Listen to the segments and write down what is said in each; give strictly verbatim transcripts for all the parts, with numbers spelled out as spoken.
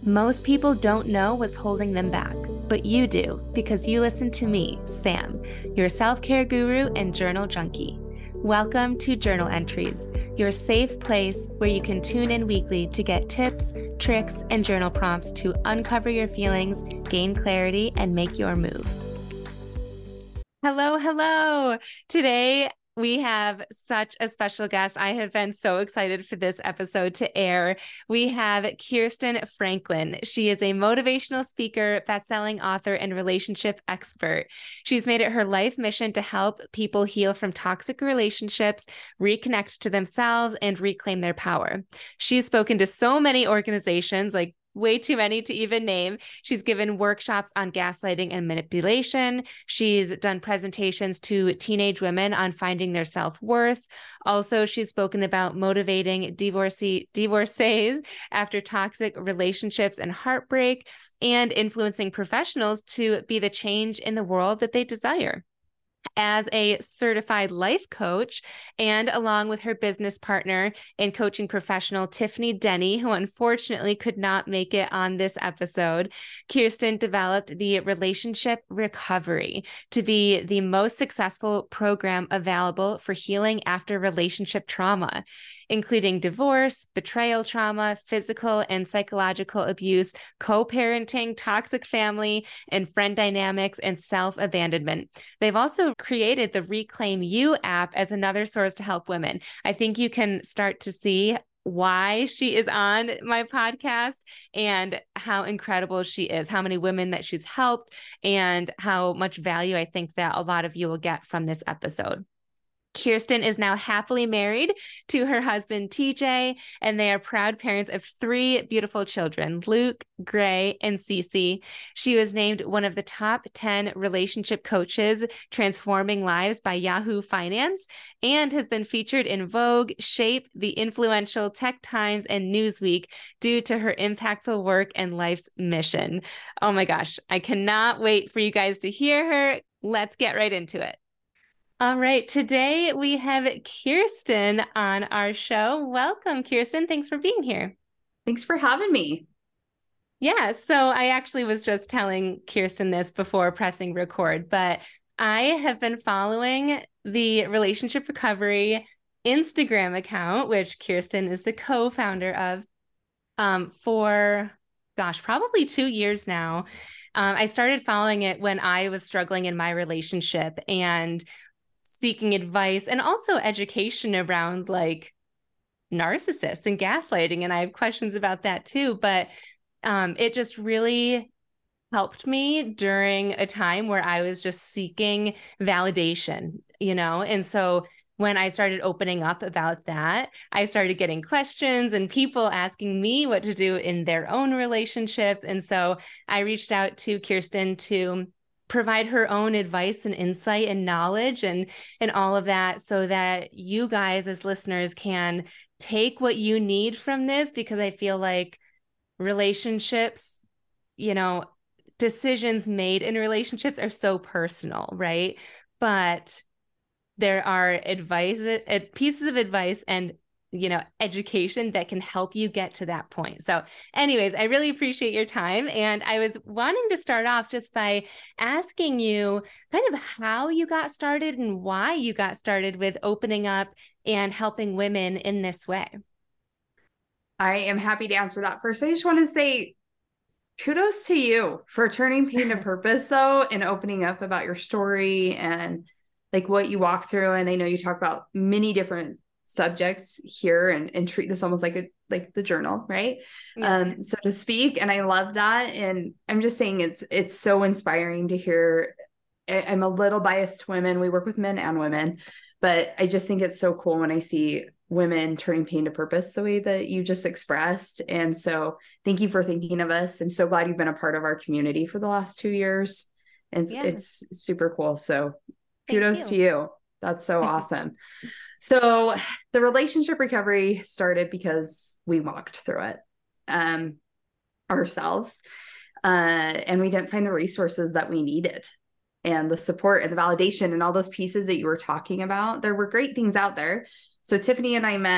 Most people don't know what's holding them back, but you do because you listen to me, Sam, your self-care guru and journal junkie. Welcome to Journal Entries, your safe place where you can tune in weekly to get tips, tricks, and journal prompts to uncover your feelings, gain clarity, and make your move. Hello, hello. Today, we have such a special guest. I have been so excited for this episode to air. We have Kirsten Franklin. She is a motivational speaker, best-selling author, and relationship expert. She's made it her life mission to help people heal from toxic relationships, reconnect to themselves, and reclaim their power. She's spoken to so many organizations like way too many to even name. She's given workshops on gaslighting and manipulation. She's done presentations to teenage women on finding their self-worth. Also, she's spoken about motivating divorcee, divorcees after toxic relationships and heartbreak, and influencing professionals to be the change in the world that they desire. As a certified life coach, and along with her business partner and coaching professional, Tiffany Denny, who unfortunately could not make it on this episode, Kirsten developed the Relationship Recovery to be the most successful program available for healing after relationship trauma, including divorce, betrayal trauma, physical and psychological abuse, co-parenting, toxic family, and friend dynamics, and self-abandonment. They've also created the Reclaim You app as another source to help women. I think you can start to see why she is on my podcast and how incredible she is, how many women that she's helped, and how much value I think that a lot of you will get from this episode. Kirsten is now happily married to her husband, T J, and they are proud parents of three beautiful children, Luke, Gray, and Cece. She was named one of the top ten relationship coaches transforming lives by Yahoo Finance, and has been featured in Vogue, Shape, The Influential, Tech Times, and Newsweek due to her impactful work and life's mission. Oh my gosh, I cannot wait for you guys to hear her. Let's get right into it. All right. Today we have Kirsten on our show. Welcome, Kirsten. Thanks for being here. Thanks for having me. Yeah. So I actually was just telling Kirsten this before pressing record, but I have been following the Relationship Recovery Instagram account, which Kirsten is the co-founder of, um, for, gosh, probably two years now. Um, I started following it when I was struggling in my relationship and seeking advice and also education around like narcissists and gaslighting. And I have questions about that too, but um, it just really helped me during a time where I was just seeking validation, you know? And so when I started opening up about that, I started getting questions and people asking me what to do in their own relationships. And so I reached out to Kirsten to provide her own advice and insight and knowledge and, and all of that so that you guys as listeners can take what you need from this, because I feel like relationships, you know, decisions made in relationships are so personal, right? But there are advice, pieces of advice and you know, education that can help you get to that point. So anyways, I really appreciate your time. And I was wanting to start off just by asking you kind of how you got started and why you got started with opening up and helping women in this way. I am happy to answer that. First, I just want to say kudos to you for turning pain to purpose though, and opening up about your story and like what you walk through. And I know you talk about many different subjects here and, and treat this almost like a like the journal, right? Yeah. Um, so to speak. And I love that. And I'm just saying it's it's so inspiring to hear. I'm a little biased to women. We work with men and women, but I just think it's so cool when I see women turning pain to purpose the way that you just expressed. And so thank you for thinking of us. I'm so glad you've been a part of our community for the last two years. And yeah. It's super cool. So kudos you. to you. That's so awesome. So the relationship recovery started because we walked through it um, ourselves uh, and we didn't find the resources that we needed and the support and the validation and all those pieces that you were talking about. There were great things out there. So Tiffany and I met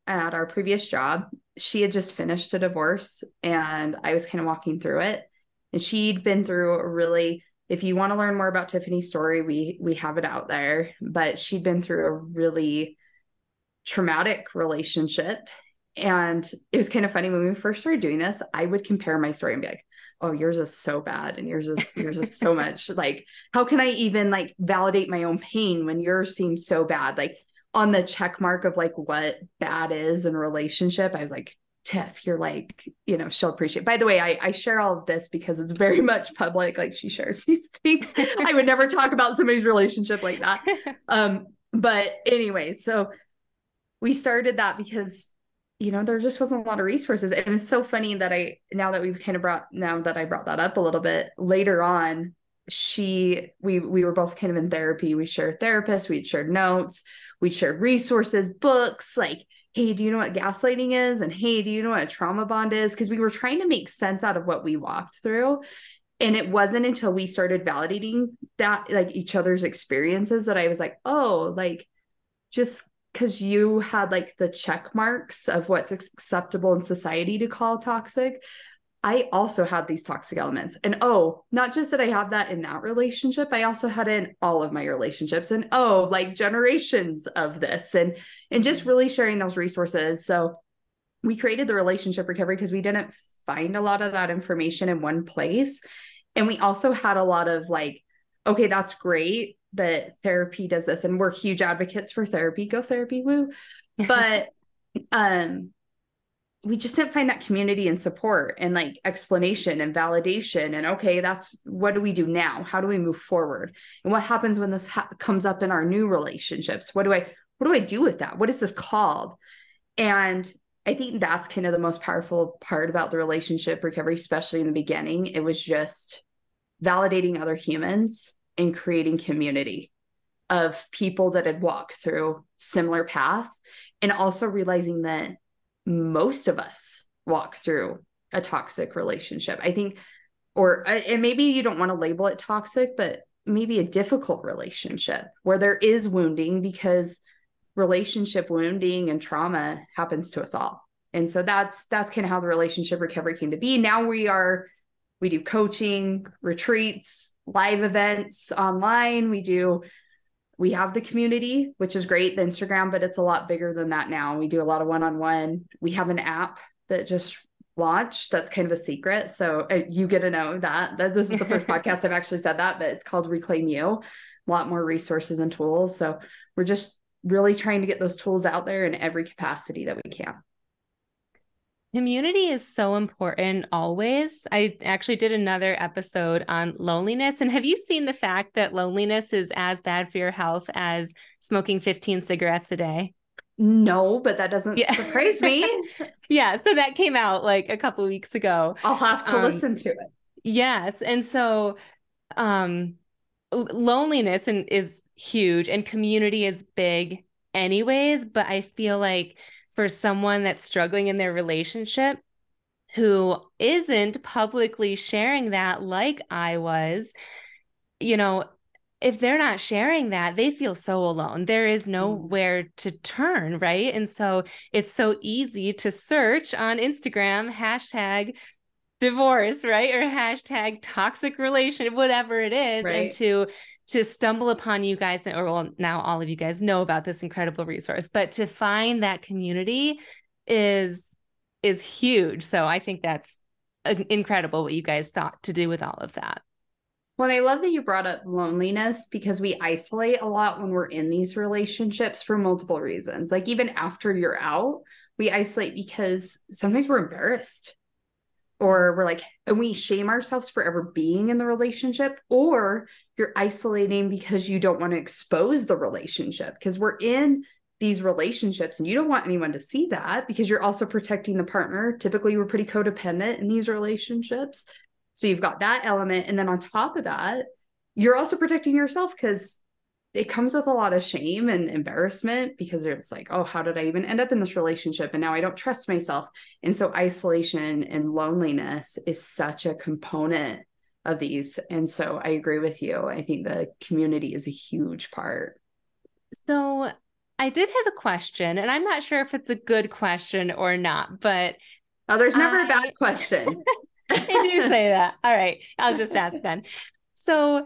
at our previous job, she had just finished a divorce and I was kind of walking through it. And she'd been through a really, if you want to learn more about Tiffany's story, we we have it out there, but she'd been through a really traumatic relationship. And it was kind of funny when we first started doing this, I would compare my story and be like, oh, yours is so bad. And yours is, yours is so much. Like, how can I even like validate my own pain when yours seems so bad? Like on the check mark of like what bad is in a relationship, I was like, Tiff, you're like, you know, she'll appreciate. By the way, I, I share all of this because it's very much public. Like she shares these things. I would never talk about somebody's relationship like that. Um, but anyway, so we started that because, you know, there just wasn't a lot of resources. It was so funny that I, now that we've kind of brought, now that I brought that up a little bit later on, she, we, we were both kind of in therapy. We shared therapists, we'd shared notes, we'd shared resources, books, like, hey, do you know what gaslighting is? And hey, do you know what a trauma bond is? Because we were trying to make sense out of what we walked through. And it wasn't until we started validating that, like each other's experiences, that I was like, oh, like just because you had like the check marks of what's acceptable in society to call toxic, I also had these toxic elements. And oh, not just that I had that in that relationship, I also had it in all of my relationships. And oh, like generations of this, and and just really sharing those resources. So we created the relationship recovery because we didn't find a lot of that information in one place. And we also had a lot of like, okay, that's great that therapy does this. And we're huge advocates for therapy. Go therapy, woo. But um we just didn't find that community and support and like explanation and validation. And okay, that's, what do we do now? How do we move forward? And what happens when this ha- comes up in our new relationships? What do I, what do I do with that? What is this called? And I think that's kind of the most powerful part about the relationship recovery, especially in the beginning. It was just validating other humans and creating community of people that had walked through similar paths, and also realizing that most of us walk through a toxic relationship. I think, or, and maybe you don't want to label it toxic, but maybe a difficult relationship where there is wounding, because relationship wounding and trauma happens to us all. And so that's, that's kind of how the relationship recovery came to be. Now we are, we do coaching, retreats, live events online. We do We have the community, which is great, the Instagram, but it's a lot bigger than that now. We do a lot of one-on-one. We have an app that just launched. That's kind of a secret. So uh, you get to know that, that this is the first podcast I've actually said that, but it's called Reclaim You. A lot more resources and tools. So we're just really trying to get those tools out there in every capacity that we can. Community is so important always. I actually did another episode on loneliness. And have you seen the fact that loneliness is as bad for your health as smoking fifteen cigarettes a day? No, but that doesn't yeah. surprise me. Yeah. So that came out like a couple of weeks ago. I'll have to um, listen to it. Yes. And so um, loneliness and, is huge, and community is big anyways. But I feel like for someone that's struggling in their relationship who isn't publicly sharing that like I was, you know, if they're not sharing that, they feel so alone. There is nowhere to turn, right? And so it's so easy to search on Instagram, hashtag divorce, right? Or hashtag toxic relation, whatever it is, right. and to to stumble upon you guys, or well, now all of you guys know about this incredible resource, but to find that community is, is huge. So I think that's incredible what you guys thought to do with all of that. Well, I love that you brought up loneliness, because we isolate a lot when we're in these relationships for multiple reasons. Like even after you're out, we isolate because sometimes we're embarrassed, or we're like, and we shame ourselves for ever being in the relationship, or you're isolating because you don't want to expose the relationship, because we're in these relationships and you don't want anyone to see that, because you're also protecting the partner. Typically, we're pretty codependent in these relationships. So you've got that element. And then on top of that, you're also protecting yourself, because it comes with a lot of shame and embarrassment, because it's like, oh, how did I even end up in this relationship? And now I don't trust myself. And so isolation and loneliness is such a component of these. And so I agree with you. I think the community is a huge part. So I did have a question, and I'm not sure if it's a good question or not, but Oh, there's never I, a bad question. I do say that. All right, I'll just ask then. So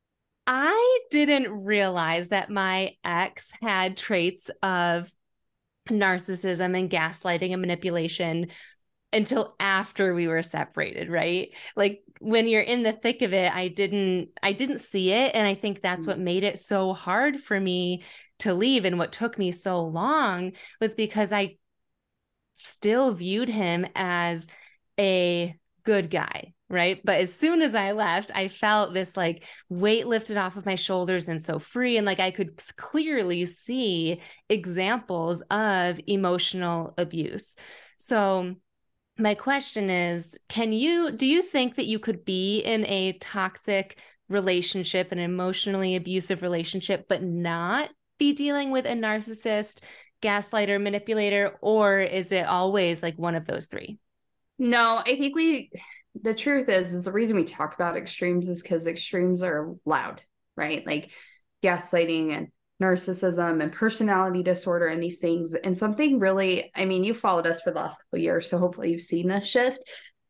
I didn't realize that my ex had traits of narcissism and gaslighting and manipulation until after we were separated, right? Like when you're in the thick of it, I didn't I didn't see it, and I think that's what made it so hard for me to leave, and what took me so long was because I still viewed him as a good guy, right? But as soon as I left, I felt this like weight lifted off of my shoulders and so free. And like I could clearly see examples of emotional abuse. So my question is, can you, do you think that you could be in a toxic relationship, an emotionally abusive relationship, but not be dealing with a narcissist, gaslighter, manipulator, or is it always like one of those three? No, I think we, the truth is, is the reason we talk about extremes is because extremes are loud, right? Like gaslighting and narcissism and personality disorder and these things. And something really, I mean, you followed us for the last couple of years, so hopefully you've seen this shift.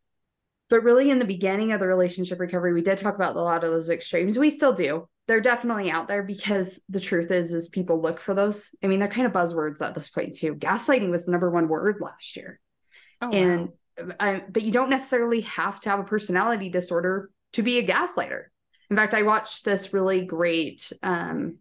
But really in the beginning of the relationship recovery, we did talk about a lot of those extremes. We still do. They're definitely out there because the truth is, is people look for those. I mean, they're kind of buzzwords at this point too. Gaslighting was the number one word last year. Oh, and wow. um, but you don't necessarily have to have a personality disorder to be a gaslighter. In fact, I watched this really great um,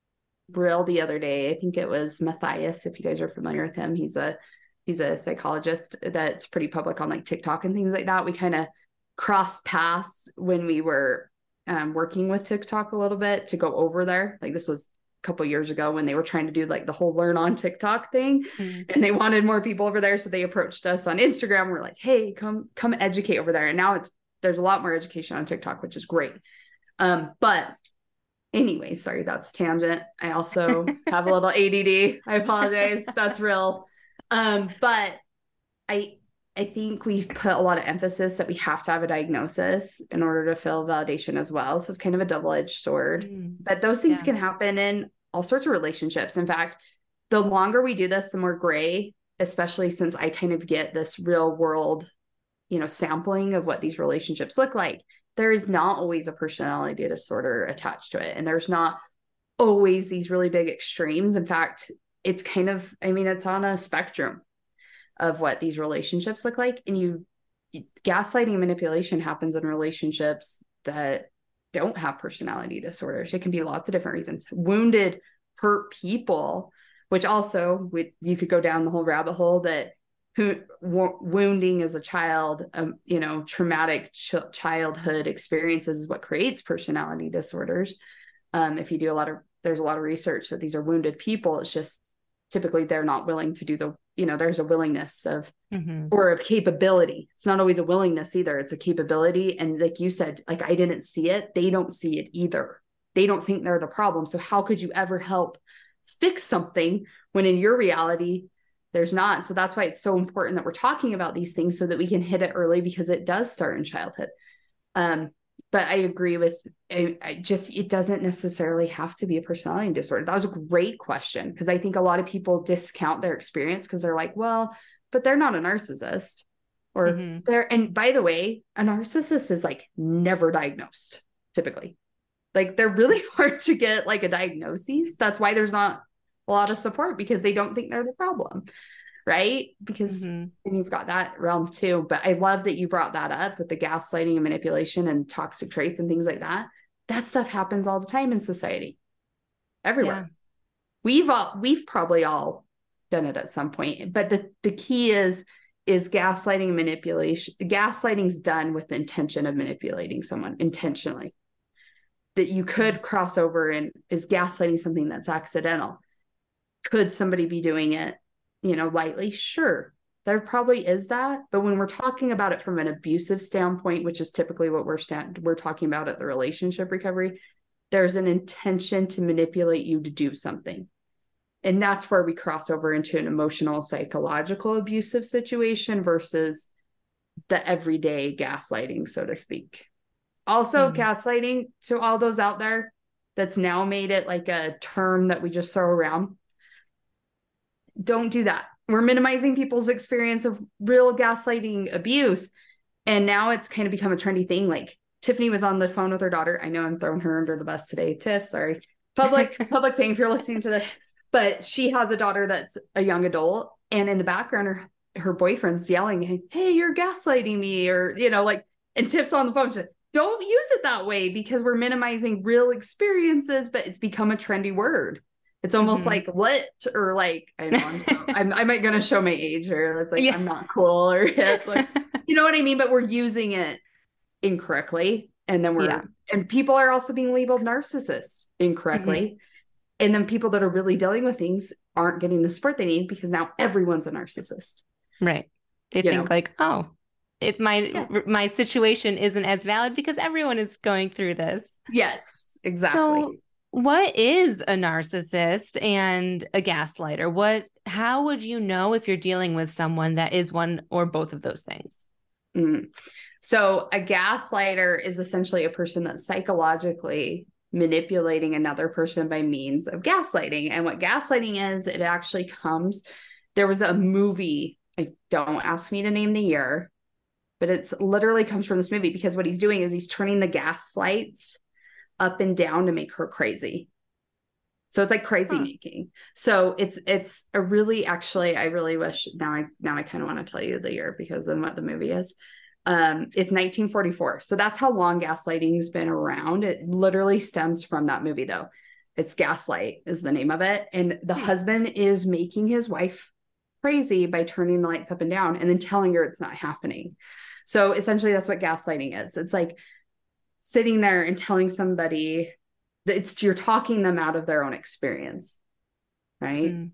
reel the other day. I think it was Matthias, if you guys are familiar with him. He's a he's a psychologist that's pretty public on like TikTok and things like that. We kind of crossed paths when we were um, working with TikTok a little bit to go over there. Like this was a couple years ago when they were trying to do like the whole learn on TikTok thing, mm. and they wanted more people over there. So they approached us on Instagram. We're like, hey, come, come educate over there. And now it's, there's a lot more education on TikTok, which is great. Um, but anyway, sorry, that's a tangent. I also have a little A D D. I apologize. That's real. Um, but I, I think we put a lot of emphasis that we have to have a diagnosis in order to feel validation as well. So it's kind of a double-edged sword, mm. but those things yeah. can happen in all sorts of relationships. In fact, the longer we do this, the more gray, especially since I kind of get this real world, you know, sampling of what these relationships look like. There is not always a personality disorder attached to it. And there's not always these really big extremes. In fact, it's kind of, I mean, it's on a spectrum of what these relationships look like. And you, gaslighting and manipulation happens in relationships that don't have personality disorders. It can be lots of different reasons. Wounded, hurt people, which also we, you could go down the whole rabbit hole that who wo- wounding as a child, um, you know, traumatic ch- childhood experiences is what creates personality disorders. Um, if you do a lot of, there's a lot of research that these are wounded people. It's just typically they're not willing to do the, you know, there's a willingness of, mm-hmm. or a capability. It's not always a willingness either. It's a capability. And like you said, like, I didn't see it. They don't see it either. They don't think they're the problem. So how could you ever help fix something when in your reality, there's not? So that's why it's so important that we're talking about these things so that we can hit it early, because it does start in childhood. Um, but I agree with, I, I just, it doesn't necessarily have to be a personality disorder. That was a great question, because I think a lot of people discount their experience because they're like, well, but they're not a narcissist, or mm-hmm. they're, and by the way, a narcissist is like never diagnosed typically. Like they're really hard to get like a diagnosis. That's why there's not a lot of support, because they don't think they're the problem. Right. Because mm-hmm. and you've got that realm too. But I love that you brought that up with the gaslighting and manipulation and toxic traits and things like that. That stuff happens all the time in society, everywhere. Yeah. We've all, we've probably all done it at some point, but the, the key is, is gaslighting and manipulation. Gaslighting's done with the intention of manipulating someone intentionally. That you could cross over, and is gaslighting something that's accidental? Could somebody be doing it, you know, lightly? Sure, there probably is that. But when we're talking about it from an abusive standpoint, which is typically what we're stand we're talking about at the relationship recovery, there's an intention to manipulate you to do something. And that's where we cross over into an emotional, psychological abusive situation versus the everyday gaslighting, so to speak. Also, mm-hmm. gaslighting, to all those out there, that's now made it like a term that we just throw around. don't do that. We're minimizing people's experience of real gaslighting abuse. And now it's kind of become a trendy thing. Like Tiffany was on the phone with her daughter. I know I'm throwing her under the bus today. Tiff, sorry. Public, public thing if you're listening to this. But she has a daughter that's a young adult. And in the background, her, her boyfriend's yelling, hey, you're gaslighting me. Or, you know, like, and Tiff's on the phone. She's like, don't use it that way because we're minimizing real experiences, but it's become a trendy word. It's almost mm-hmm. like lit or like, I know I'm, so, I'm, I'm going to show my age or it's like, yeah. I'm not cool or it's like, you know what I mean? But we're using it incorrectly. And then we're, yeah. and people are also being labeled narcissists incorrectly. Mm-hmm. And then people that are really dealing with things aren't getting the support they need because now everyone's a narcissist. Right. They you think know? like, oh, it's my, yeah. my situation isn't as valid because everyone is going through this. Yes, exactly. So what is a narcissist and a gaslighter? What, how would you know if you're dealing with someone that is one or both of those things? Mm. So a gaslighter is essentially a person that's psychologically manipulating another person by means of gaslighting. And what gaslighting is, it actually comes, there was a movie, I don't ask me to name the year, but it's literally comes from this movie because what he's doing is he's turning the gas lights up and down to make her crazy. So it's like crazy huh. making. So it's, it's a really, actually, I really wish now I, now I kind of want to tell you the year because of what the movie is. Um, it's nineteen forty-four. So that's how long gaslighting has been around. It literally stems from that movie though. It's Gaslight is the name of it. And the hmm. husband is making his wife crazy by turning the lights up and down and then telling her it's not happening. So essentially that's what gaslighting is. It's like sitting there and telling somebody that it's, you're talking them out of their own experience. Right. Mm.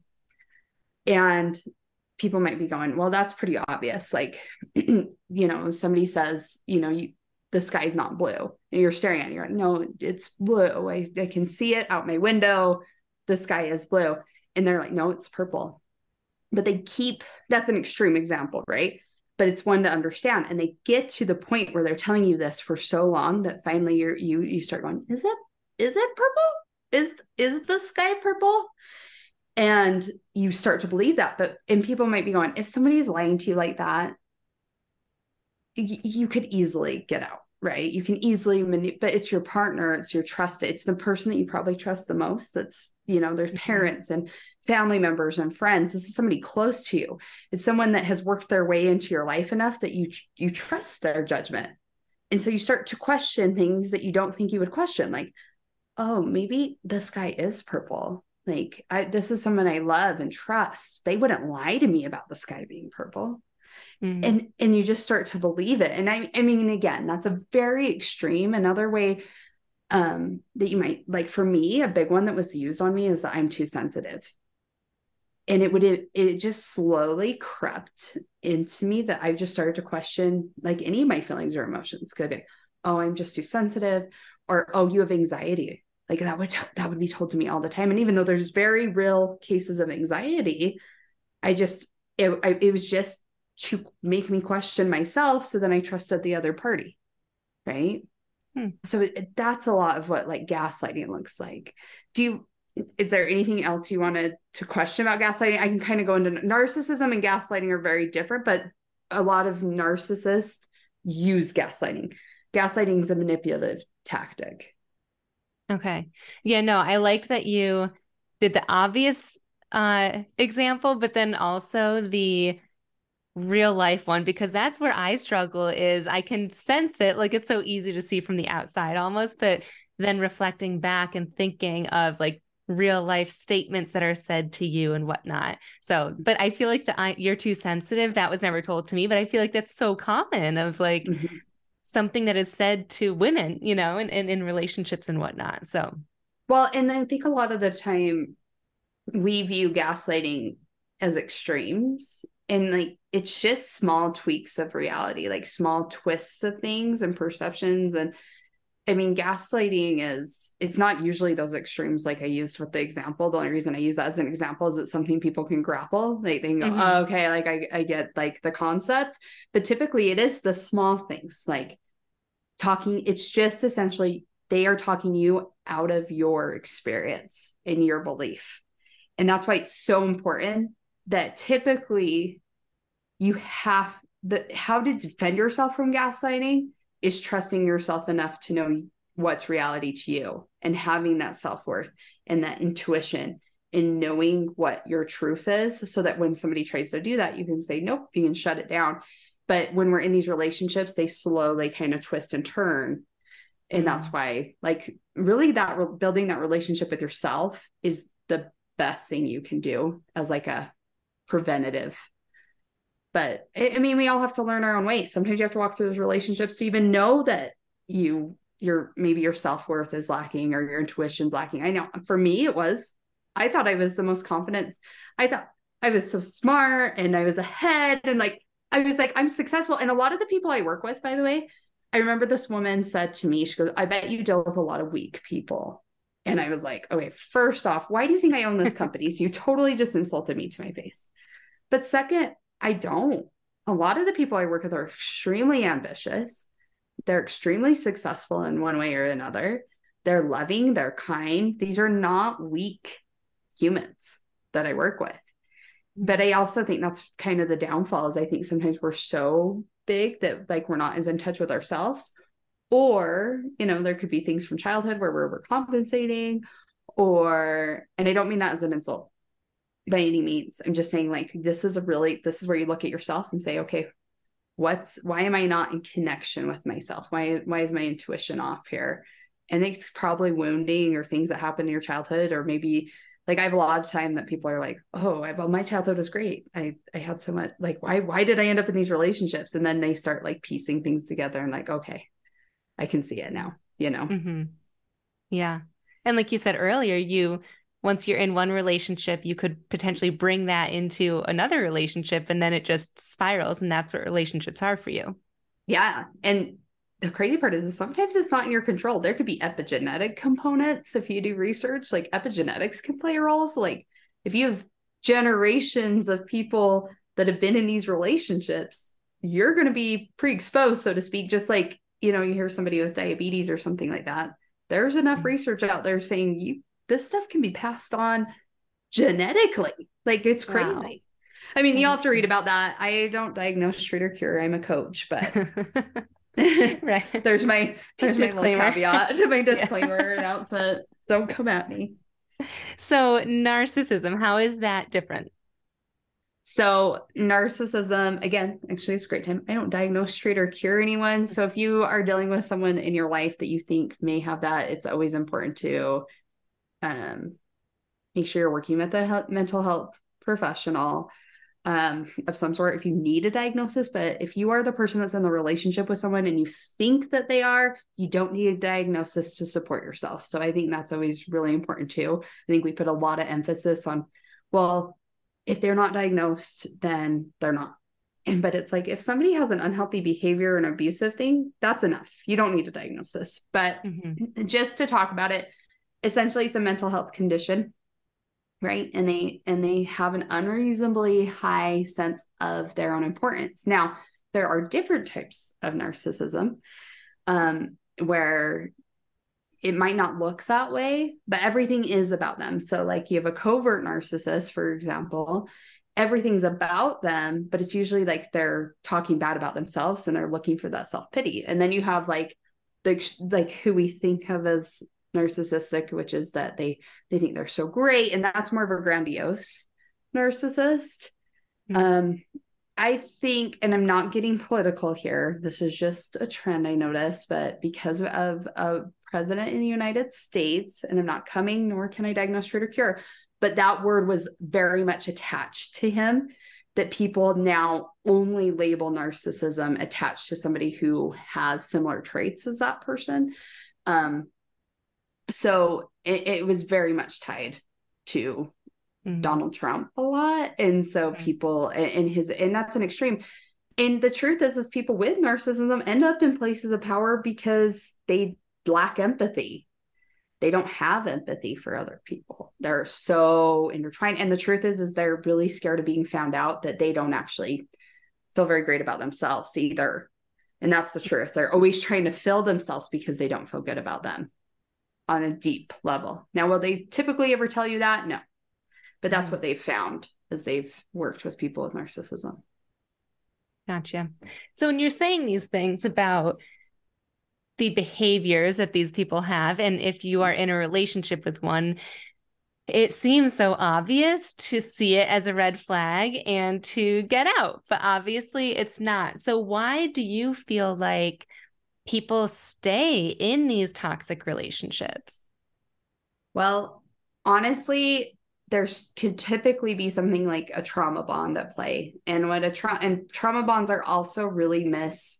And people might be going, well, that's pretty obvious. Like, you know, somebody says, you know, you, the sky's not blue and you're staring at it. You're like, no, it's blue. I, I can see it out my window. The sky is blue. And they're like, no, it's purple. But they keep, that's an extreme example, right? But it's one to understand. And they get to the point where they're telling you this for so long that finally you're, you, you start going, is it, is it purple? Is, is the sky purple? And you start to believe that. But, and people might be going, if somebody's lying to you like that, y- you could easily get out, right? You can easily, manu- but it's your partner, it's your trust. It's the person that you probably trust the most. That's, you know, there's parents and family members and friends. This is somebody close to you. It's someone that has worked their way into your life enough that you, you trust their judgment. And so you start to question things that you don't think you would question. Like, oh, maybe the sky is purple. Like, I, this is someone I love and trust. They wouldn't lie to me about the sky being purple. Mm. And, and you just start to believe it. And I, I mean, again, that's a very extreme. Another way um, that you might, like for me, a big one that was used on me is that I'm too sensitive. And it would, it, it just slowly crept into me that I just started to question like any of my feelings or emotions. Could be, oh, I'm just too sensitive, or, oh, you have anxiety. Like that would, that would be told to me all the time. And even though there's very real cases of anxiety, I just, it, I, it was just to make me question myself. So then I trusted the other party. Right. Hmm. So it, that's a lot of what like gaslighting looks like. Do you, is there anything else you wanted to question about gaslighting? I can kind of go into narcissism and gaslighting are very different, but a lot of narcissists use gaslighting. Gaslighting is a manipulative tactic. Okay. Yeah, no, I liked that you did the obvious uh, example, but then also the real life one, because that's where I struggle is I can sense it. Like it's so easy to see from the outside almost, but then reflecting back and thinking of like real life statements that are said to you and whatnot. So, but I feel like the I, you're too sensitive. That was never told to me, but I feel like that's so common of like, mm-hmm. something that is said to women, you know, and, and in relationships and whatnot. So, well, and I think a lot of the time we view gaslighting as extremes and like, it's just small tweaks of reality, like small twists of things and perceptions. And I mean, gaslighting is, it's not usually those extremes like I used with the example. The only reason I use that as an example is it's something people can grapple. Like they can go, mm-hmm. oh, okay, like I, I get like the concept, but typically it is the small things like talking. It's just essentially they are talking you out of your experience and your belief. And that's why it's so important that typically you have the, how to defend yourself from gaslighting is trusting yourself enough to know what's reality to you and having that self-worth and that intuition and knowing what your truth is, so that when somebody tries to do that, you can say, nope, you can shut it down. But when we're in these relationships, they slowly kind of twist and turn. And mm-hmm. that's why, like, really that re- building that relationship with yourself is the best thing you can do as like a preventative. But I mean, we all have to learn our own ways. Sometimes you have to walk through those relationships to even know that you, your, maybe your self-worth is lacking or your intuition's lacking. I know for me, it was, I thought I was the most confident. I thought I was so smart and I was ahead and like, I was like, I'm successful. And a lot of the people I work with, by the way, I remember this woman said to me, she goes, I bet you deal with a lot of weak people. And I was like, okay, first off, why do you think I own this company? So you totally just insulted me to my face. But second, I don't. A lot of the people I work with are extremely ambitious. They're extremely successful in one way or another. They're loving, they're kind. These are not weak humans that I work with. But I also think that's kind of the downfall is I think sometimes we're so big that like we're not as in touch with ourselves, or, you know, there could be things from childhood where we're overcompensating, or, and I don't mean that as an insult by any means. I'm just saying like, this is a really, this is where you look at yourself and say, okay, what's, why am I not in connection with myself? Why, why is my intuition off here? And it's probably wounding or things that happened in your childhood, or maybe like I have a lot of time that people are like, oh, I, well, my childhood was great. I, I had so much, like, why, why did I end up in these relationships? And then they start like piecing things together and like, okay, I can see it now, you know? Mm-hmm. Yeah. And like you said earlier, you, once you're in one relationship, you could potentially bring that into another relationship and then it just spirals. And that's what relationships are for you. Yeah. And the crazy part is, is sometimes it's not in your control. There could be epigenetic components. If you do research, like epigenetics can play roles. Like if you have generations of people that have been in these relationships, you're going to be pre-exposed, so to speak. Just like, you know, you hear somebody with diabetes or something like that. There's enough mm-hmm. research out there saying you, this stuff can be passed on genetically. Like it's crazy. Wow. I mean, you'll have to read about that. I don't diagnose, treat, or cure. I'm a coach, but right. there's my there's disclaimer. My little caveat, my disclaimer yeah. announcement. Don't come at me. So narcissism, how is that different? So narcissism, again, actually it's a great time. I don't diagnose, treat, or cure anyone. So if you are dealing with someone in your life that you think may have that, it's always important to um, make sure you're working with a health, mental health professional um, of some sort if you need a diagnosis. But if you are the person that's in the relationship with someone and you think that they are, you don't need a diagnosis to support yourself. So I think that's always really important too. I think we put a lot of emphasis on, well, if they're not diagnosed, then they're not. And, but it's like, if somebody has an unhealthy behavior, an abusive thing, that's enough. You don't need a diagnosis. But mm-hmm. just to talk about it, essentially it's a mental health condition. Right. And they, and they have an unreasonably high sense of their own importance. Now, there are different types of narcissism um, where it might not look that way, but everything is about them. So like you have a covert narcissist, for example, everything's about them, but it's usually like they're talking bad about themselves and they're looking for that self-pity. And then you have like the, like who we think of as narcissistic, which is that they they think they're so great, and that's more of a grandiose narcissist. Mm-hmm. um I think, and I'm not getting political here, this is just a trend I noticed, but because of a president in the United States, and I'm not coming nor can I diagnose, treat, or cure, but that word was very much attached to him, that people now only label narcissism attached to somebody who has similar traits as that person. um So it, it was very much tied to mm-hmm. Donald Trump a lot. And so mm-hmm. people in his, and that's an extreme. And the truth is, is people with narcissism end up in places of power because they lack empathy. They don't have empathy for other people. They're so intertwined. And the truth is, is they're really scared of being found out that they don't actually feel very great about themselves either. And that's the truth. They're always trying to fill themselves because they don't feel good about them on a deep level. Now, will they typically ever tell you that? No. But that's what they've found as they've worked with people with narcissism. Gotcha. So when you're saying these things about the behaviors that these people have, and if you are in a relationship with one, it seems so obvious to see it as a red flag and to get out, but obviously it's not. So why do you feel like people stay in these toxic relationships? Well, honestly, there's could typically be something like a trauma bond at play. And what a trauma and trauma bonds are also really mis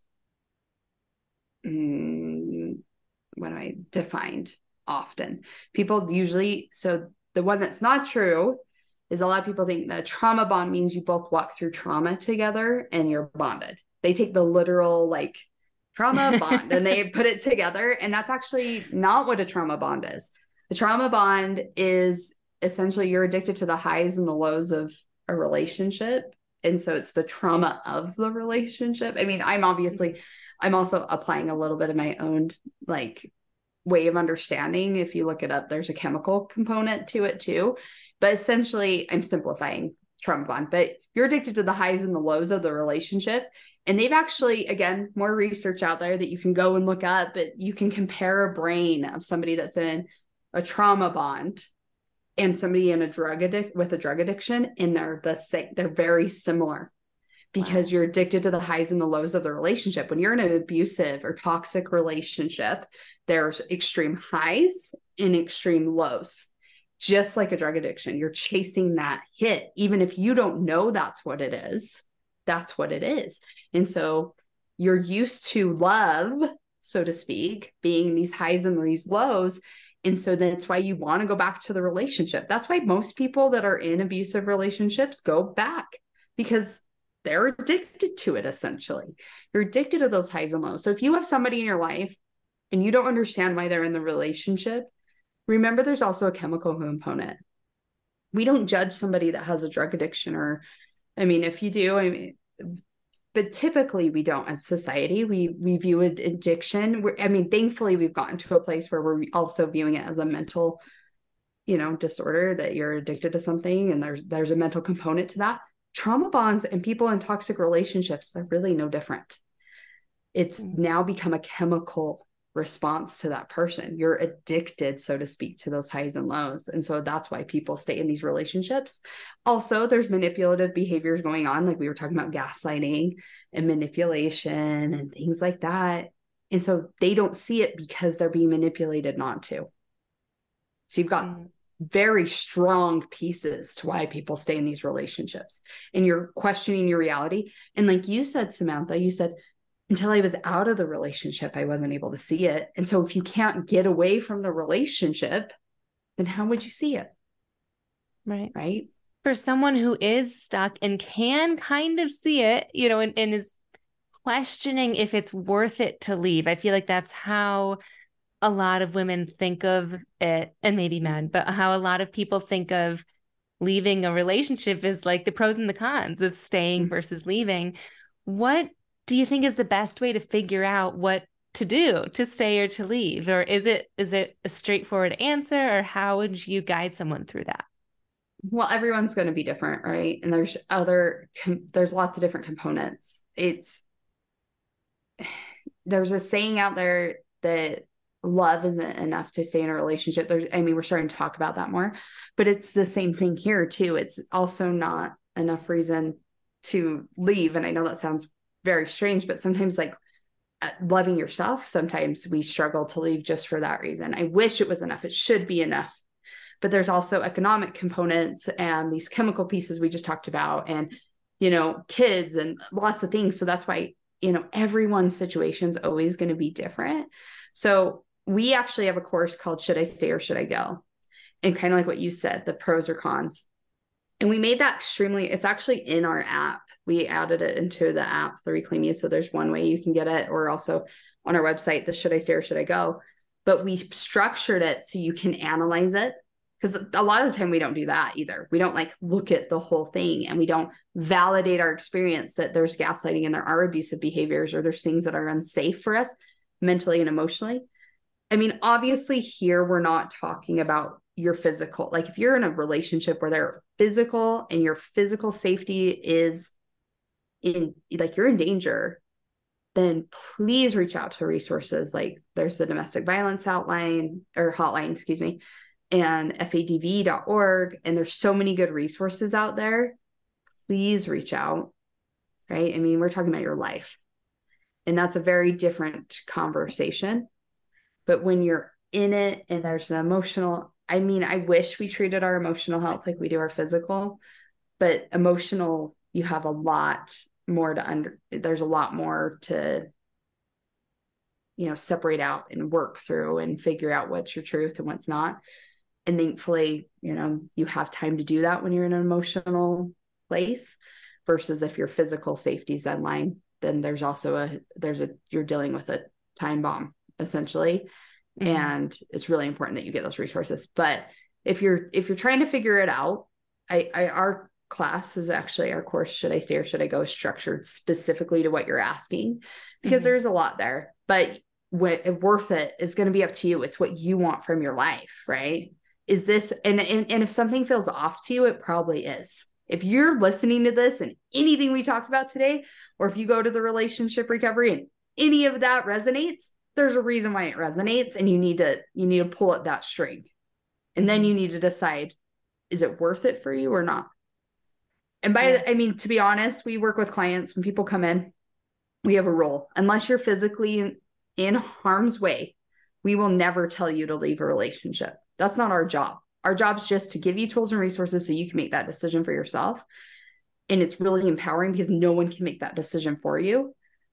mm, what am I defined often. People usually, so the one that's not true is a lot of people think that trauma bond means you both walk through trauma together and you're bonded. They take the literal like trauma bond and they put it together. And that's actually not what a trauma bond is. The trauma bond is essentially you're addicted to the highs and the lows of a relationship. And so it's the trauma of the relationship. I mean, I'm obviously, I'm also applying a little bit of my own like way of understanding. If you look it up, there's a chemical component to it too. But essentially, I'm simplifying trauma bond, but you're addicted to the highs and the lows of the relationship. And they've actually, again, more research out there that you can go and look up, but you can compare a brain of somebody that's in a trauma bond and somebody in a drug addict with a drug addiction, and they're the same, they're very similar because wow. You're addicted to the highs and the lows of the relationship. When you're in an abusive or toxic relationship, there's extreme highs and extreme lows. Just like a drug addiction, you're chasing that hit. Even if you don't know that's what it is, that's what it is. And so you're used to love, so to speak, being these highs and these lows. And so that's why you want to go back to the relationship. That's why most people that are in abusive relationships go back, because they're addicted to it, essentially. You're addicted to those highs and lows. So if you have somebody in your life and you don't understand why they're in the relationship, remember there's also a chemical component. We don't judge somebody that has a drug addiction, or, I mean, if you do, I mean, but typically we don't as society. We we view it addiction. We're, I mean, thankfully we've gotten to a place where we're also viewing it as a mental, you know, disorder, that you're addicted to something and there's there's a mental component to that. Trauma bonds and people in toxic relationships, they're really no different. It's now become a chemical response to that person. You're addicted, so to speak, to those highs and lows. And so that's why people stay in these relationships. Also, there's manipulative behaviors going on. Like we were talking about gaslighting and manipulation and things like that. And so they don't see it because they're being manipulated not to. So you've got mm. very strong pieces to why people stay in these relationships, and you're questioning your reality. And like you said, Samantha, you said, until I was out of the relationship, I wasn't able to see it. And so if you can't get away from the relationship, then how would you see it? Right. Right. For someone who is stuck and can kind of see it, you know, and, and is questioning if it's worth it to leave. I feel like that's how a lot of women think of it, and maybe men, but how a lot of people think of leaving a relationship is like the pros and the cons of staying mm-hmm. versus leaving. What do you think is the best way to figure out what to do, to stay or to leave? Or is it is it a straightforward answer, or how would you guide someone through that? Well, everyone's going to be different, right? And there's other, there's lots of different components. It's, there's a saying out there that love isn't enough to stay in a relationship. There's, I mean, we're starting to talk about that more, but it's the same thing here too. It's also not enough reason to leave. And I know that sounds very strange, but sometimes like loving yourself, sometimes we struggle to leave just for that reason. I wish it was enough. It should be enough. But there's also economic components and these chemical pieces we just talked about, and, you know, kids and lots of things. So that's why, you know, everyone's situation is always going to be different. So we actually have a course called Should I Stay or Should I Go? And kind of like what you said, the pros or cons. And we made that extremely, it's actually in our app. We added it into the app, the Reclaim You. So there's one way you can get it, or also on our website, the Should I Stay or Should I Go? But we structured it so you can analyze it. Because a lot of the time we don't do that either. We don't like look at the whole thing, and we don't validate our experience that there's gaslighting and there are abusive behaviors, or there's things that are unsafe for us mentally and emotionally. I mean, obviously here we're not talking about your physical, like if you're in a relationship where they're physical and your physical safety is in, like you're in danger, then please reach out to resources. Like there's the domestic violence outline or hotline, excuse me, and F A D V dot org. And there's so many good resources out there. Please reach out, right? I mean, we're talking about your life, and that's a very different conversation. But when you're in it and there's an emotional, I mean, I wish we treated our emotional health like we do our physical, but emotional, you have a lot more to under, there's a lot more to, you know, separate out and work through and figure out what's your truth and what's not. And thankfully, you know, you have time to do that when you're in an emotional place versus if your physical safety's in line, then there's also a, there's a, you're dealing with a time bomb essentially. Mm-hmm. And it's really important that you get those resources. But if you're, if you're trying to figure it out, I, I, our class is actually our course, Should I Stay or Should I Go, structured specifically to what you're asking, because mm-hmm. there's a lot there, but what worth it is going to be up to you. It's what you want from your life, right? Is this, and, and, and if something feels off to you, it probably is. If you're listening to this and anything we talked about today, or if you go to the relationship recovery and any of that resonates, there's a reason why it resonates, and you need to, you need to pull at that string. And then you need to decide, is it worth it for you or not? And by, yeah. I mean, to be honest, we work with clients when people come in, we have a rule. Unless you're physically in, in harm's way, we will never tell you to leave a relationship. That's not our job. Our job is just to give you tools and resources so you can make that decision for yourself. And it's really empowering because no one can make that decision for you.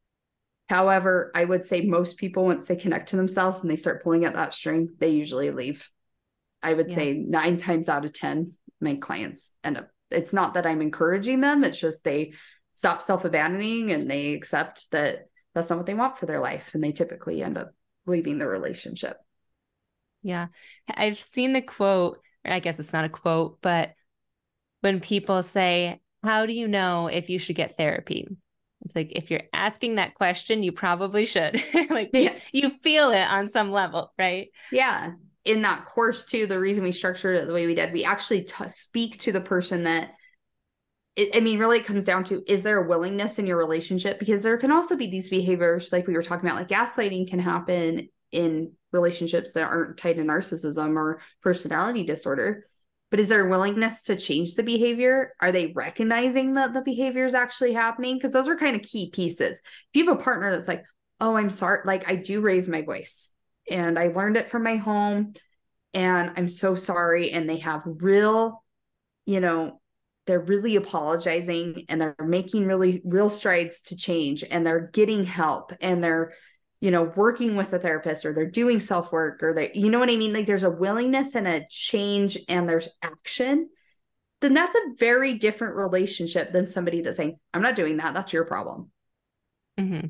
However, I would say most people, once they connect to themselves and they start pulling at that string, they usually leave. I would yeah. say nine times out of ten, my clients end up, it's not that I'm encouraging them. It's just they stop self-abandoning and they accept that that's not what they want for their life. And they typically end up leaving the relationship. Yeah. I've seen the quote, or I guess it's not a quote, but when people say, how do you know if you should get therapy? It's like, if you're asking that question, you probably should. Like yes. you, you feel it on some level, right? Yeah. In that course too, the reason we structured it the way we did, we actually t- speak to the person that, it, I mean, really it comes down to, is there a willingness in your relationship? Because there can also be these behaviors, like we were talking about, like gaslighting can happen in relationships that aren't tied to narcissism or personality disorder. But is there a willingness to change the behavior? Are they recognizing that the behavior is actually happening? Because those are kind of key pieces. If you have a partner that's like, oh, I'm sorry, like I do raise my voice and I learned it from my home and I'm so sorry. And they have real, you know, they're really apologizing and they're making really real strides to change and they're getting help and they're, you know, working with a therapist, or they're doing self-work, or they, you know what I mean? Like there's a willingness and a change and there's action, then that's a very different relationship than somebody that's saying, I'm not doing that. That's your problem. Mm-hmm.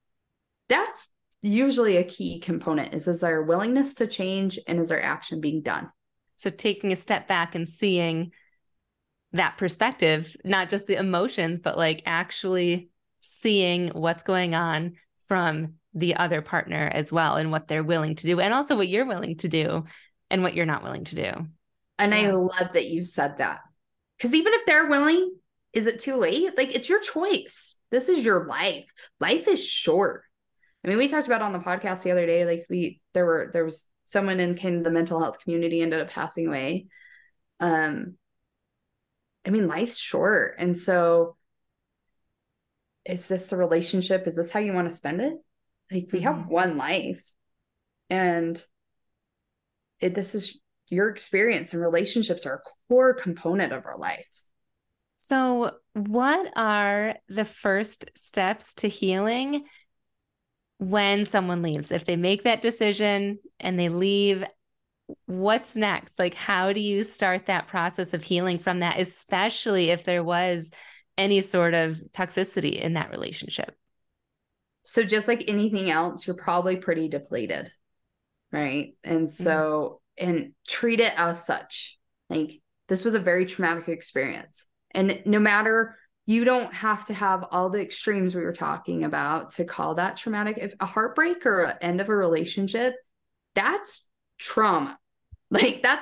That's usually a key component is, is there a willingness to change and is there action being done? So taking a step back and seeing that perspective, not just the emotions, but like actually seeing what's going on from the other partner as well, and what they're willing to do, and also what you're willing to do and what you're not willing to do. And yeah. I love that you said that, because even if they're willing, is it too late? Like, it's your choice. This is your life. Life is short. I mean, we talked about on the podcast the other day, like we, there were, there was someone in kind of the mental health community ended up passing away. Um, I mean, life's short. And so is this a relationship? Is this how you want to spend it? Like we have one life, and it, this is your experience, and relationships are a core component of our lives. So what are the first steps to healing when someone leaves? If they make that decision and they leave, what's next? Like, how do you start that process of healing from that, especially if there was any sort of toxicity in that relationship? So just like anything else, you're probably pretty depleted, right? And so, mm-hmm. and treat it as such. Like, this was a very traumatic experience. And no matter, you don't have to have all the extremes we were talking about to call that traumatic. If a heartbreak or an end of a relationship, that's trauma. Like that's,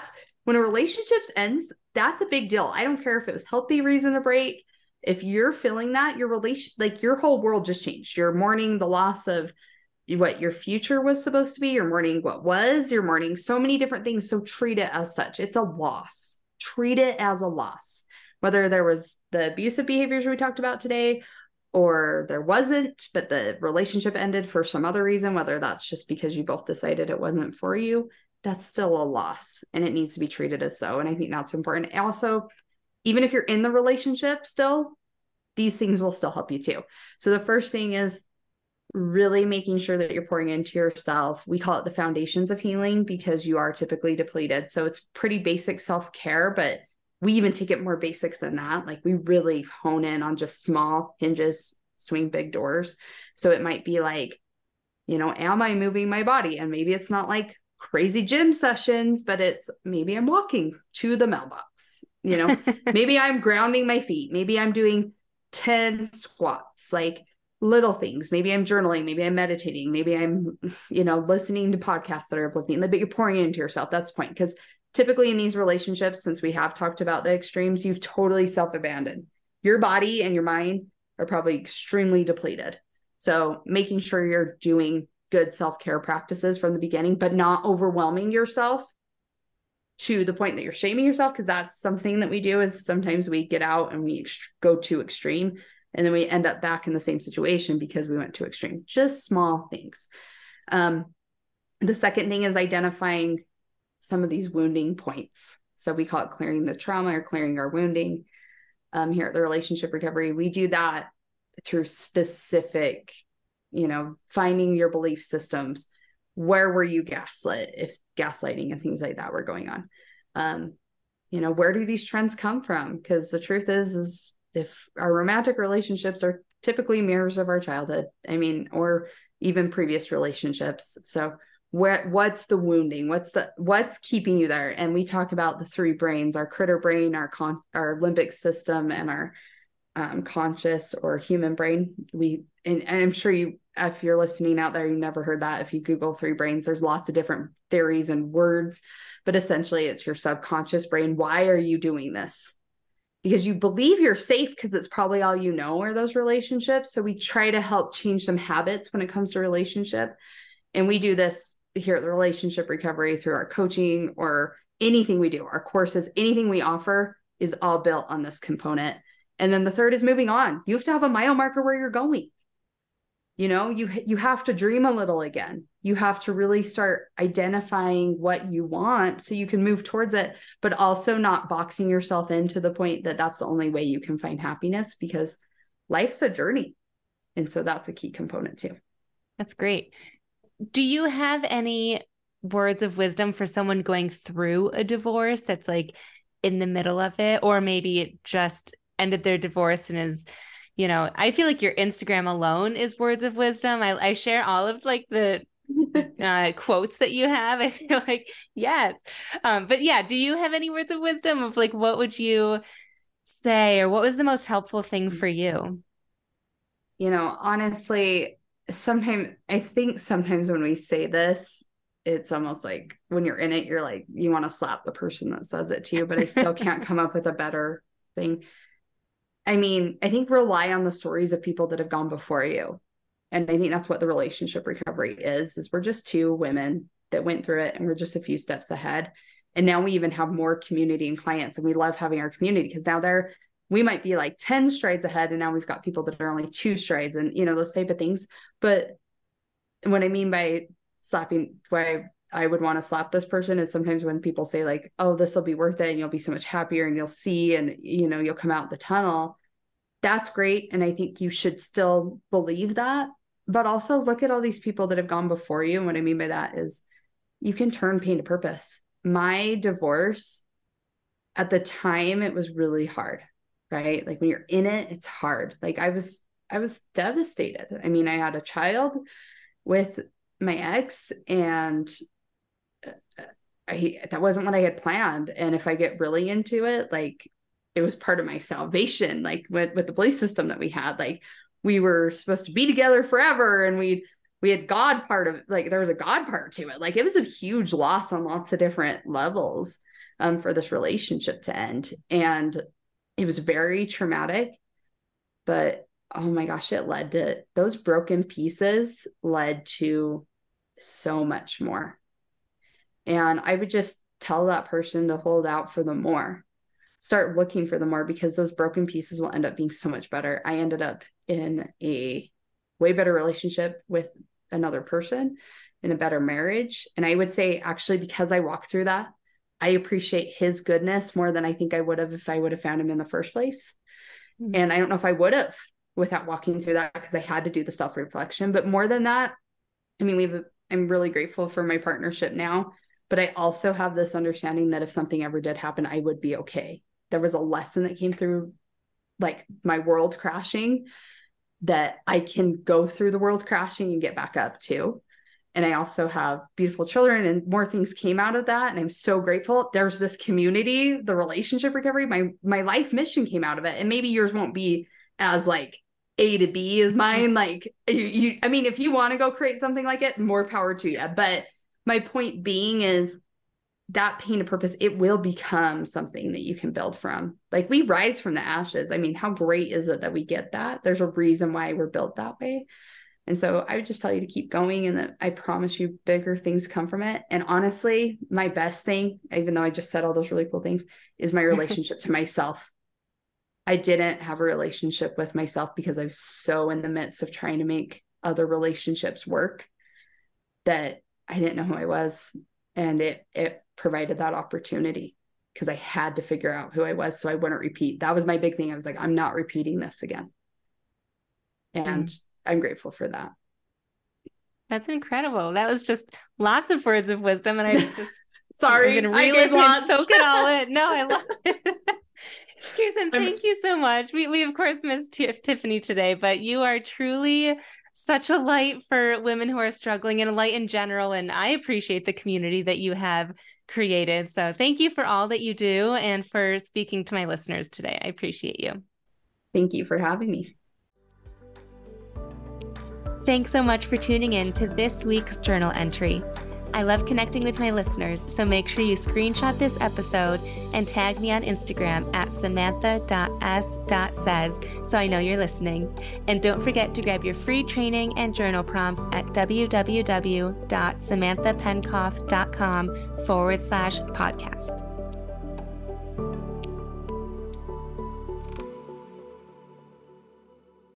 when a relationship ends, that's a big deal. I don't care if it was healthy reason to break. If you're feeling that, your relation, like your whole world just changed. You're mourning the loss of what your future was supposed to be. You're mourning what was. You're mourning so many different things. So treat it as such. It's a loss. Treat it as a loss. Whether there was the abusive behaviors we talked about today, or there wasn't, but the relationship ended for some other reason, whether that's just because you both decided it wasn't for you, that's still a loss, and it needs to be treated as so. And I think that's important. Also, even if you're in the relationship still, these things will still help you too. So the first thing is really making sure that you're pouring into yourself. We call it the foundations of healing because you are typically depleted. So it's pretty basic self-care, but we even take it more basic than that. Like we really hone in on just small hinges, swing big doors. So it might be like, you know, am I moving my body? And maybe it's not like crazy gym sessions, but it's maybe I'm walking to the mailbox, you know, maybe I'm grounding my feet. Maybe I'm doing ten squats, like little things. Maybe I'm journaling. Maybe I'm meditating. Maybe I'm, you know, listening to podcasts that are uplifting, but you're pouring into yourself. That's the point. Because typically in these relationships, since we have talked about the extremes, you've totally self-abandoned. Your body and your mind are probably extremely depleted. So making sure you're doing good self-care practices from the beginning, but not overwhelming yourself to the point that you're shaming yourself. Because that's something that we do is sometimes we get out and we ext- go too extreme. And then we end up back in the same situation because we went too extreme. Just small things. Um, the second thing is identifying some of these wounding points. So we call it clearing the trauma or clearing our wounding. Um, here at the Relationship Recovery, we do that through specific, you know, finding your belief systems. Where were you gaslit? If gaslighting and things like that were going on, um, you know, where do these trends come from? Because the truth is, is if our romantic relationships are typically mirrors of our childhood, I mean, or even previous relationships. So where, what's the wounding? What's the, what's keeping you there? And we talk about the three brains, our critter brain, our con, our limbic system, and our um, conscious or human brain. We, and, and I'm sure you, if you're listening out there, you never heard that. If you Google three brains, there's lots of different theories and words, but essentially it's your subconscious brain. Why are you doing this? Because you believe you're safe because it's probably all you know are those relationships. So we try to help change some habits when it comes to relationship. And we do this here at the Relationship Recovery through our coaching or anything we do, our courses, anything we offer is all built on this component. And then the third is moving on. You have to have a mile marker where you're going. You know, you, you have to dream a little again. You have to really start identifying what you want so you can move towards it, but also not boxing yourself in to the point that that's the only way you can find happiness, because life's a journey. And so that's a key component too. That's great. Do you have any words of wisdom for someone going through a divorce that's like in the middle of it, or maybe it just ended their divorce and is, you know, I feel like your Instagram alone is words of wisdom. I, I share all of like the uh, quotes that you have. I feel like, yes. Um, but yeah, do you have any words of wisdom of like, what would you say, or what was the most helpful thing for you? You know, honestly, sometimes I think sometimes when we say this, it's almost like when you're in it, you're like, you want to slap the person that says it to you, but I still can't come up with a better thing. I mean, I think rely on the stories of people that have gone before you. And I think that's what the Relationship Recovery is, is we're just two women that went through it and we're just a few steps ahead. And now we even have more community and clients, and we love having our community because now they're, we might be like ten strides ahead, and now we've got people that are only two strides, and, you know, those type of things. But what I mean by slapping, why I would want to slap this person is sometimes when people say like, oh, this will be worth it and you'll be so much happier and you'll see, and, you know, you'll come out the tunnel. That's great. And I think you should still believe that, but also look at all these people that have gone before you. And what I mean by that is you can turn pain to purpose. My divorce at the time, it was really hard, right? Like when you're in it, it's hard. Like I was, I was devastated. I mean, I had a child with my ex, and I, that wasn't what I had planned. And if I get really into it, like it was part of my salvation, like with, with the belief system that we had, like we were supposed to be together forever. And we, we had God part of, like, there was a God part to it. Like it was a huge loss on lots of different levels. um, for this relationship to end. And it was very traumatic, but oh my gosh, it led to those broken pieces led to so much more. And I would just tell that person to hold out for the more, start looking for the more, because those broken pieces will end up being so much better. I ended up in a way better relationship with another person, in a better marriage. And I would say, actually, because I walked through that, I appreciate his goodness more than I think I would have if I would have found him in the first place. Mm-hmm. And I don't know if I would have without walking through that, because I had to do the self-reflection. But more than that, I mean, we've, I'm really grateful for my partnership now, but I also have this understanding that if something ever did happen, I would be okay. There was a lesson that came through, like my world crashing, that I can go through the world crashing and get back up too. And I also have beautiful children, and more things came out of that. And I'm so grateful. There's this community, the relationship recovery, my, my life mission came out of it. And maybe yours won't be as like A to B as mine. Like you, you I mean, if you want to go create something like it, more power to you. But my point being is that pain of purpose, it will become something that you can build from. Like we rise from the ashes. I mean, how great is it that we get that? There's a reason why we're built that way. And so I would just tell you to keep going, and that I promise you bigger things come from it. And honestly, my best thing, even though I just said all those really cool things, is my relationship to myself. I didn't have a relationship with myself because I was so in the midst of trying to make other relationships work that I didn't know who I was. And it, it provided that opportunity, because I had to figure out who I was so I wouldn't repeat. That was my big thing. I was like, I'm not repeating this again. And mm. I'm grateful for that. That's incredible. That was just lots of words of wisdom. And I just, sorry, I'm going to re-listen and soak it all in. No, I love it. Kirsten, thank I'm... you so much. We, we of course missed T- Tiffany today, but you are truly such a light for women who are struggling, and a light in general. And I appreciate the community that you have created. So thank you for all that you do and for speaking to my listeners today. I appreciate you. Thank you for having me. Thanks so much for tuning in to this week's journal entry. I love connecting with my listeners, so make sure you screenshot this episode and tag me on Instagram at samantha dot s dot says so I know you're listening. And don't forget to grab your free training and journal prompts at w w w dot samantha penkoff dot com forward slash podcast.